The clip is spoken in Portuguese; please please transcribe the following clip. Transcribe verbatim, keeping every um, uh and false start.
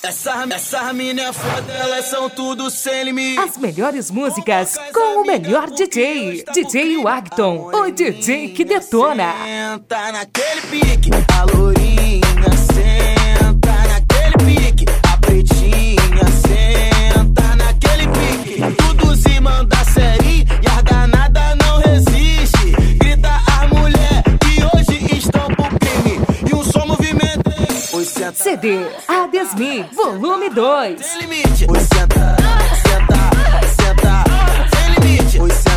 Essa, essa mina é foda, elas são tudo sem limite. As melhores músicas com o melhor D J. D J Wagton, o D J que detona. Senta naquele pique, a lourinha senta naquele pique, a pretinha senta naquele pique. Tudo se manda série e a danada não resiste. Grita as mulher que hoje estão pro crime e um som movimento. C D Adesmi, volume dois. Sem limite. Oi, senta, senta, senta, sem limite. Oi, senta.